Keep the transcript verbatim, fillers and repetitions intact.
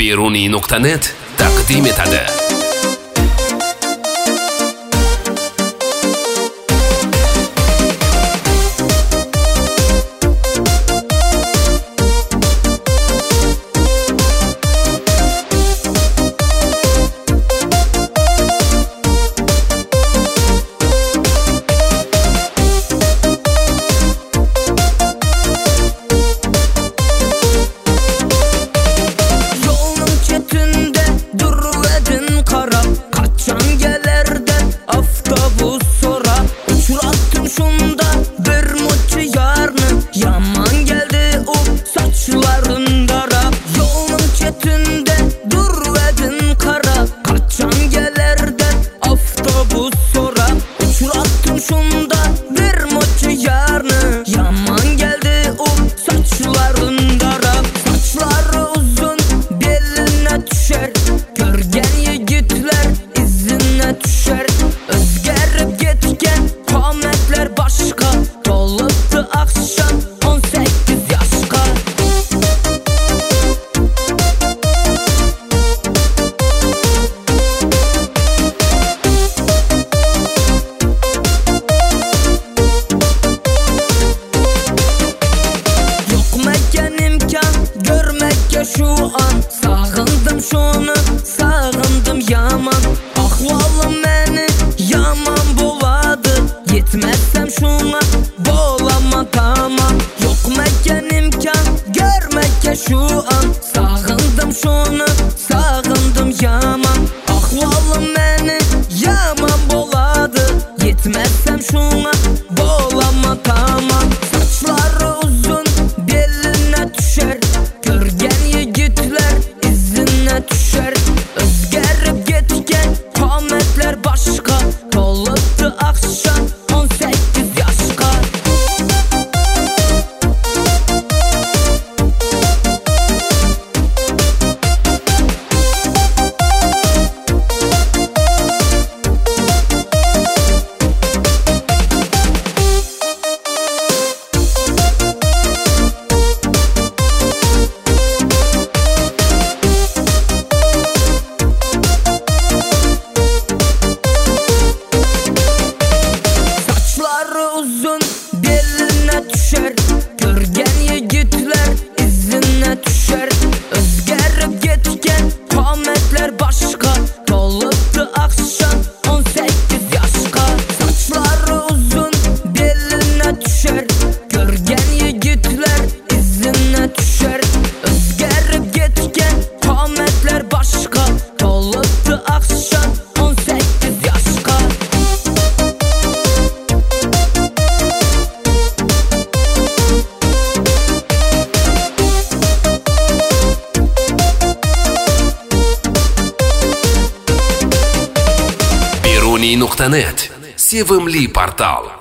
Beruniy nuqta net taqdim etadi. Şu an sağındım şunu, sağındım yaman. Ahvalım meni yaman boladı. Yetmezsem şuna bolama tamam. Yok mekken imkan görmekke şu an. Sağındım şunu, sağındım yaman. Ahvalım meni yaman boladı. Yetmezsem şuna bolama tamam. Saçları uzun beline düşer. Görgen yigitler izine düşer. Özgerip ketken kametler başka. Toluptu akşam on sekiz yaşka. Uzun beline düşer. Görgen yigitler izine düşer. Özgerip ketken kametler başka. Toluptu akşam on sekiz yaşka. Saçları uzun beline düşer. Görgen yigitler izine düşer. Özgerip ketken kametler başka. Toluptu akşam on sekiz yaşka. Beruniy nuqta net sevimli portal.